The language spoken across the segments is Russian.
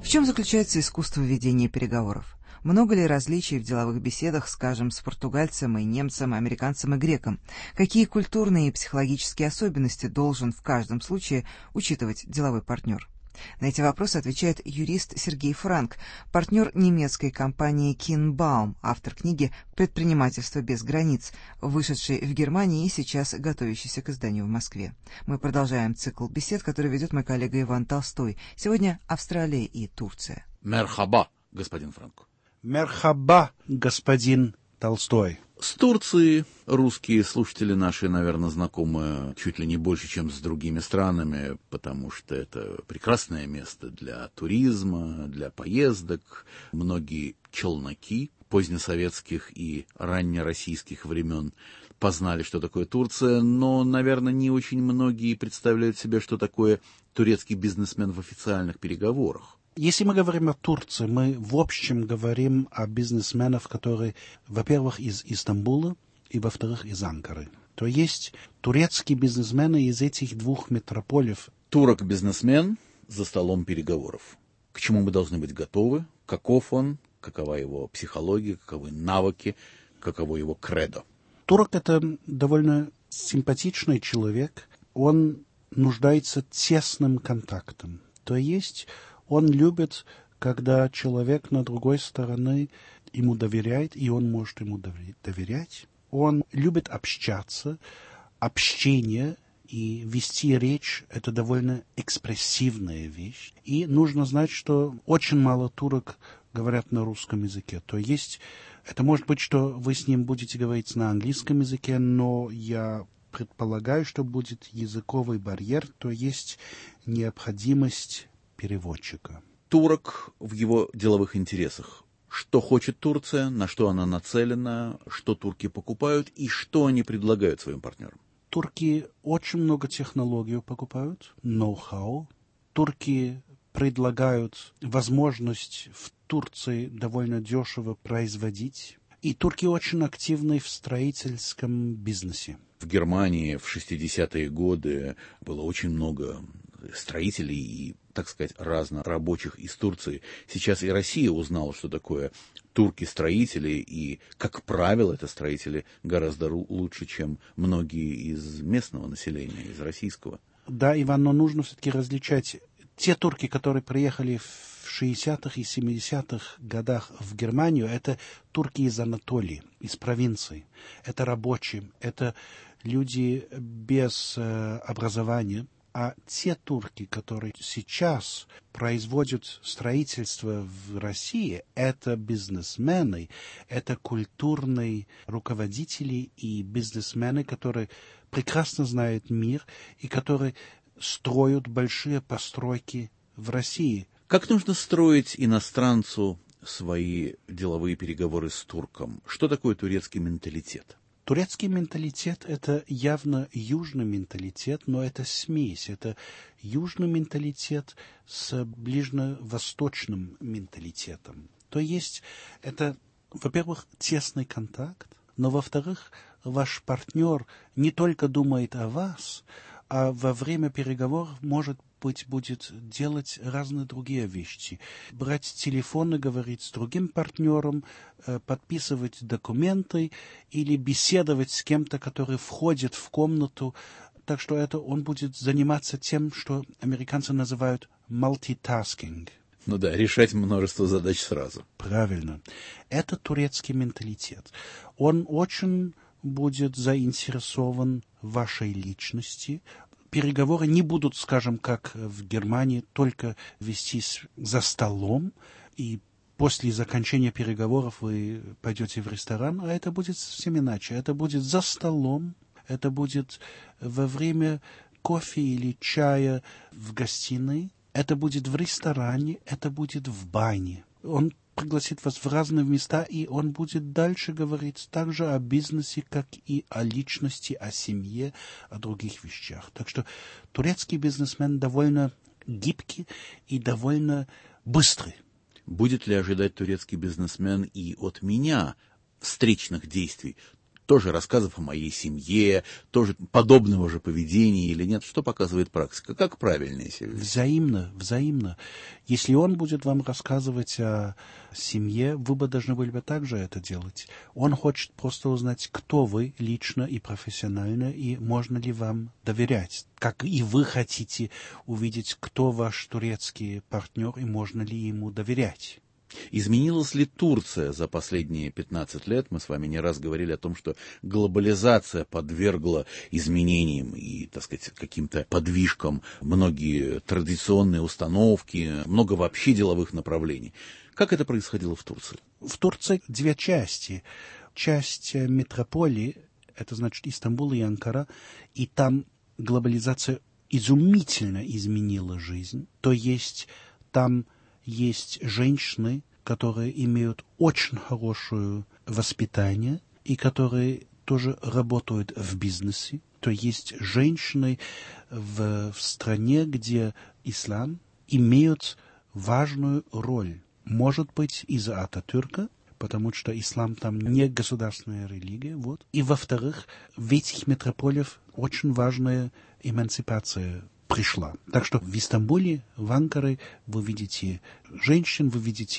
чем заключается искусство ведения переговоров? Много ли различий в деловых беседах, скажем, с португальцем и немцем, американцем и греком? Какие культурные и психологические особенности должен в каждом случае учитывать деловой партнер? На эти вопросы отвечает юрист Сергей Франк, партнер немецкой компании Kienbaum, автор книги «Предпринимательство без границ», вышедшей в Германии и сейчас готовящейся к изданию в Москве. Мы продолжаем цикл бесед, который ведет мой коллега Иван Толстой. Сегодня Австралия и Турция. Мерхаба, господин Франк. Мерхаба, господин Толстой. С Турцией русские слушатели наши, наверное, знакомы чуть ли не больше, чем с другими странами, потому что это прекрасное место для туризма, для поездок. Многие челноки позднесоветских и раннероссийских времен познали, что такое Турция, но, наверное, не очень многие представляют себе, что такое турецкий бизнесмен в официальных переговорах. Если мы говорим о Турции, мы в общем говорим о бизнесменах, которые, во-первых, из Истамбула и, во-вторых, из Анкары. То есть турецкие бизнесмены из этих двух метрополий. Турок-бизнесмен за столом переговоров. К чему мы должны быть готовы? Каков он? Какова его психология? Каковы навыки? Каково его кредо? Турок — это довольно симпатичный человек. Он нуждается в тесном контакте. То есть он любит, когда человек на другой стороне ему доверяет, и он может ему доверять. Он любит общаться. Общение и вести речь — это довольно экспрессивная вещь. И нужно знать, что очень мало турок говорят на русском языке. То есть это может быть, что вы с ним будете говорить на английском языке, но я предполагаю, что будет языковый барьер, то есть необходимость переводчика. Турок в его деловых интересах. Что хочет Турция, на что она нацелена, что турки покупают и что они предлагают своим партнерам? Турки очень много технологий покупают, ноу-хау. Турки предлагают возможность в Турции довольно дешево производить. И турки очень активны в строительском бизнесе. В Германии в 60-е годы было очень много строителей и, так сказать, разнорабочих из Турции. Сейчас и Россия узнала, что такое турки-строители, и, как правило, это строители гораздо лучше, чем многие из местного населения, из российского. Да, Иван, но нужно все-таки различать. Те турки, которые приехали в 60-х и 70-х годах в Германию, это турки из Анатолии, из провинции. Это рабочие, это люди без образования. А те турки, которые сейчас производят строительство в России, это бизнесмены, это культурные руководители и бизнесмены, которые прекрасно знают мир и которые строят большие постройки в России. Как нужно строить иностранцу свои деловые переговоры с турком? Что такое турецкий менталитет? Турецкий менталитет — это явно южный менталитет, но это смесь. Это южный менталитет с ближневосточным менталитетом. То есть это, во-первых, тесный контакт, но, во-вторых, ваш партнер не только думает о вас, а во время переговоров, может быть, будет делать разные другие вещи. Брать телефон и говорить с другим партнером, подписывать документы или беседовать с кем-то, который входит в комнату. Так что это он будет заниматься тем, что американцы называют multitasking. Ну да, решать множество задач сразу. Правильно. Это турецкий менталитет. Он очень будет заинтересован в вашей личности. Переговоры не будут, скажем, как в Германии, только вестись за столом, и после заканчивания переговоров вы пойдете в ресторан, а это будет совсем иначе. Это будет за столом, это будет во время кофе или чая в гостиной, это будет в ресторане, это будет в бане. Он пригласит вас в разные места, и он будет дальше говорить также о бизнесе, как и о личности, о семье, о других вещах. Так что турецкий бизнесмен довольно гибкий и довольно быстрый. Будет ли ожидать турецкий бизнесмен и от меня встречных действий? тоже рассказов о моей семье, тоже подобного же поведения или нет? Что показывает практика? Как правильнее себя вести? Взаимно. Если он будет вам рассказывать о семье, вы бы должны были бы также это делать. Он хочет просто узнать, кто вы лично и профессионально, и можно ли вам доверять. Как и вы хотите увидеть, кто ваш турецкий партнер, и можно ли ему доверять. Изменилась ли Турция за последние 15 лет? Мы с вами не раз говорили о том, что глобализация подвергла изменениям и, так сказать, каким-то подвижкам многие традиционные установки, много вообще деловых направлений. Как это происходило в Турции? В Турции две части. Часть метрополии, это значит Истамбул и Анкара, и там глобализация изумительно изменила жизнь. То есть там есть женщины, которые имеют очень хорошее воспитание и которые тоже работают в бизнесе. То есть женщины в стране, где ислам имеет важную роль. Может быть, из-за Ататюрка, потому что ислам там не государственная религия. Вот. И, во-вторых, в этих метрополиях очень важная эмансипация пришла. Так что в Истамбуле, в Анкаре вы видите женщин,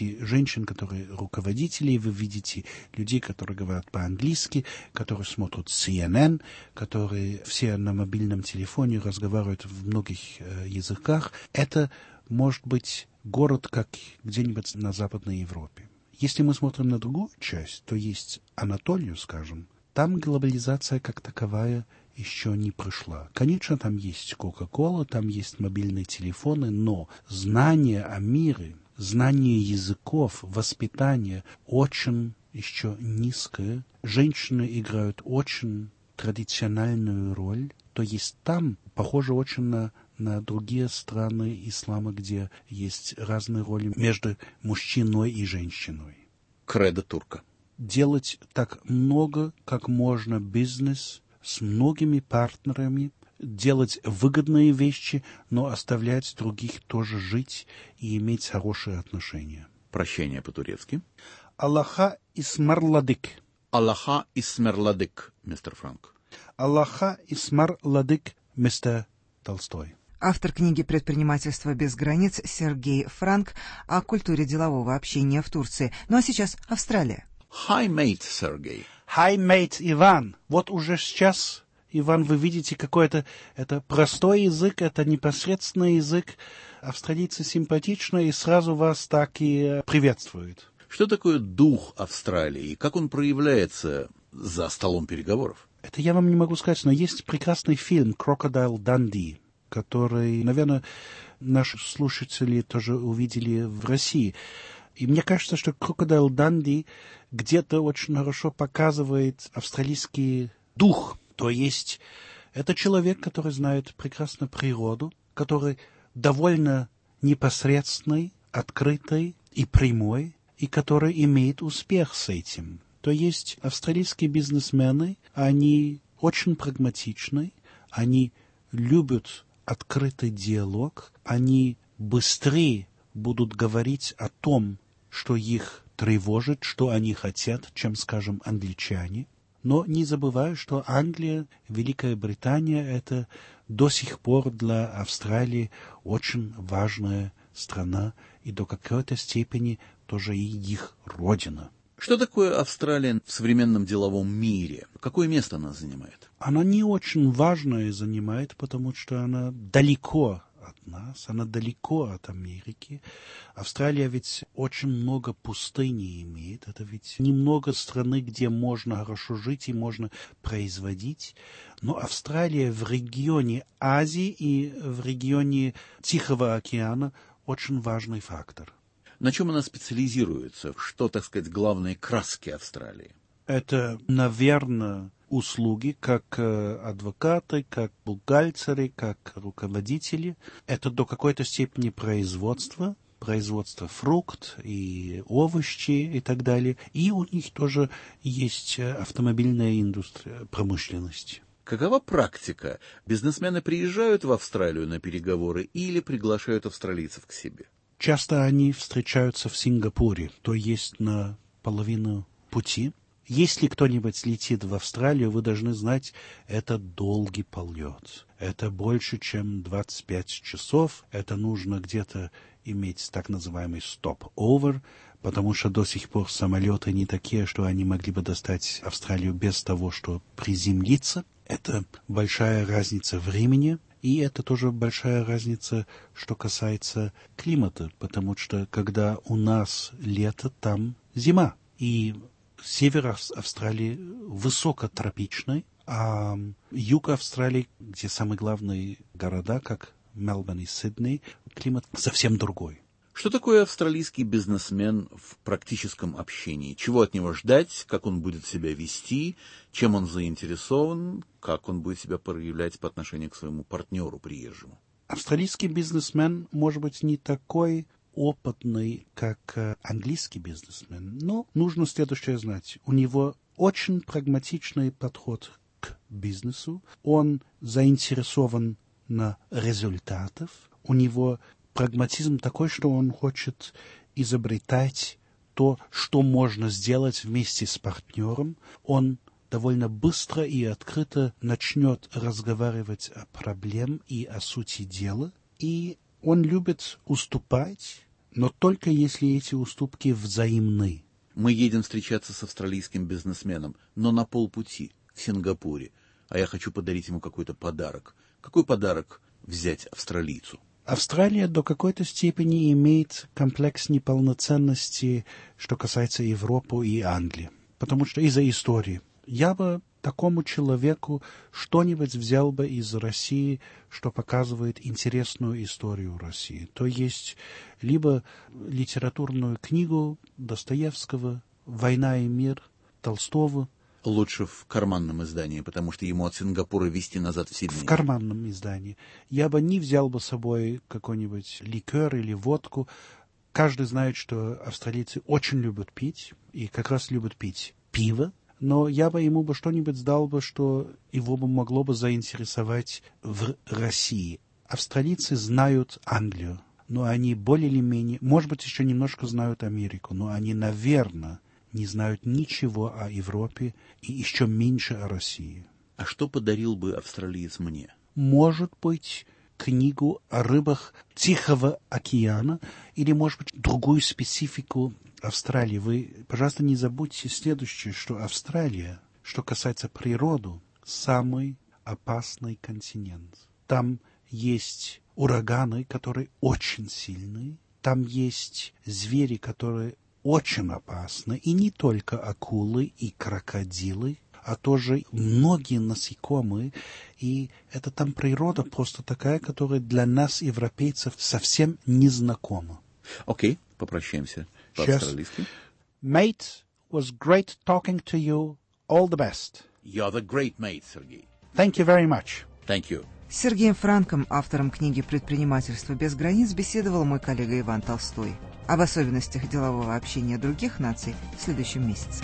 которые руководители, вы видите людей, которые говорят по-английски, которые смотрят CNN, которые все на мобильном телефоне разговаривают в многих языках. Это может быть город, как где-нибудь на Западной Европе. Если мы смотрим на другую часть, то есть Анатолию, скажем, там глобализация как таковая еще не пришла. Конечно, там есть Кока-Кола, там есть мобильные телефоны, но знание о мире, знание языков, воспитание очень еще низкое. Женщины играют очень традициональную роль. То есть там похоже очень на другие страны ислама, где есть разные роли между мужчиной и женщиной. Кредо турка. Делать так много, как можно бизнес с многими партнерами, делать выгодные вещи, но оставлять других тоже жить и иметь хорошие отношения. Прощание по-турецки. Аллаха исмарладык. Аллаха исмерладык, мистер Франк. Аллаха исмарладык, мистер Толстой. Автор книги «Предпринимательство без границ» Сергей Франк о культуре делового общения в Турции. Ну а сейчас Австралия. Hi, mate, Сергей. Hi, mate, Иван. Вот уже сейчас, Иван, вы видите какой-то... Это простой язык, это непосредственный язык. Австралийцы симпатичны и сразу вас так и приветствуют. Что такое дух Австралии и как он проявляется за столом переговоров? Это я вам не могу сказать, но есть прекрасный фильм «Crocodile Dundee», который, наверное, наши слушатели тоже увидели в России. И мне кажется, что Crocodile Dundee где-то очень хорошо показывает австралийский дух. То есть это человек, который знает прекрасно природу, который довольно непосредственный, открытый и прямой, и который имеет успех с этим. То есть австралийские бизнесмены, они очень прагматичны, они любят открытый диалог, они быстрее будут говорить о том, что их тревожит, что они хотят, чем, скажем, англичане. Но не забываю, что Англия, Великая Британия – это до сих пор для Австралии очень важная страна и до какой-то степени тоже и их родина. Что такое Австралия в современном деловом мире? Какое место она занимает? Она не очень важное занимает, потому что она далеко от нас, она далеко от Америки. Австралия ведь очень много пустыни имеет. Это ведь немного страны, где можно хорошо жить и можно производить. Но Австралия в регионе Азии и в регионе Тихого океана очень важный фактор. На чем она специализируется? Что, так сказать, главные краски Австралии? Это, наверное, услуги, как адвокаты, как бухгалтеры, как руководители. Это до какой-то степени производство фрукт и овощи и так далее. И у них тоже есть автомобильная индустрия, промышленность. Какова практика? Бизнесмены приезжают в Австралию на переговоры или приглашают австралийцев к себе? Часто они встречаются в Сингапуре, то есть на половину пути. Если кто-нибудь летит в Австралию, вы должны знать, это долгий полет. Это больше, чем 25 часов. Это нужно где-то иметь так называемый стоп-овер, потому что до сих пор самолеты не такие, что они могли бы достать Австралию без того, что приземлиться. Это большая разница времени, и это тоже большая разница, что касается климата, потому что когда у нас лето, там зима. И север Австралии высокотропичный, а юг Австралии, где самые главные города, как Мельбурн и Сидней, климат совсем другой. Что такое австралийский бизнесмен в практическом общении? Чего от него ждать, как он будет себя вести, чем он заинтересован, как он будет себя проявлять по отношению к своему партнеру приезжему? Австралийский бизнесмен может быть не такой опытный, как английский бизнесмен, но нужно следующее знать. У него очень прагматичный подход к бизнесу, он заинтересован на результатах, у него прагматизм такой, что он хочет изобретать то, что можно сделать вместе с партнером. Он довольно быстро и открыто начнет разговаривать о проблеме и о сути дела. И он любит уступать, но только если эти уступки взаимны. Мы едем встречаться с австралийским бизнесменом, но на полпути, в Сингапуре, а я хочу подарить ему какой-то подарок. Какой подарок взять австралийцу? Австралия до какой-то степени имеет комплекс неполноценности, что касается Европы и Англии, потому что из-за истории. Я бы такому человеку что-нибудь взял бы из России, что показывает интересную историю России. То есть либо литературную книгу Достоевского «Война и мир» Толстого. Лучше в карманном издании, потому что ему от Сингапура везти назад в Сидней. В карманном издании. Я бы не взял бы с собой какой-нибудь ликер или водку. Каждый знает, что австралийцы очень любят пить, и как раз любят пить пиво. Но я бы ему бы что-нибудь сдал бы, что его бы могло бы заинтересовать в России. Австралийцы знают Англию, но они более или менее, может быть, еще немножко знают Америку, но они, наверное, не знают ничего о Европе и еще меньше о России. А что подарил бы австралиец мне? Может быть, книгу о рыбах Тихого океана или, может быть, другую специфику Австралии. Вы, пожалуйста, не забудьте следующее, что Австралия, что касается природы, самый опасный континент. Там есть ураганы, которые очень сильные, там есть звери, которые очень опасны, и не только акулы и крокодилы, а тоже многие насекомые, и это там природа просто такая, которая для нас, европейцев, совсем незнакома. Окей, попрощаемся по-австралийски. Mate, was great talking to you. All the best. You're the great mate, Сергей. Thank you very much. Thank you. С Сергеем Франком, автором книги «Предпринимательство без границ», беседовал мой коллега Иван Толстой. Об особенностях делового общения других наций в следующем месяце.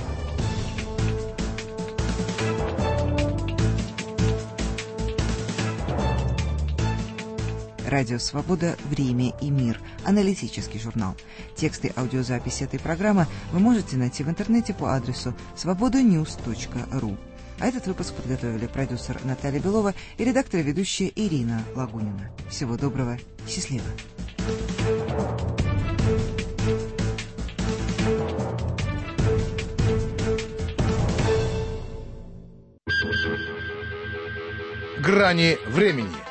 Радио «Свобода. Время и мир». Аналитический журнал. Тексты и аудиозаписи этой программы вы можете найти в интернете по адресу svobodanews.ru. А этот выпуск подготовили продюсер Наталья Белова и редактор и ведущая Ирина Лагунина. Всего доброго. Счастливо. Грани времени.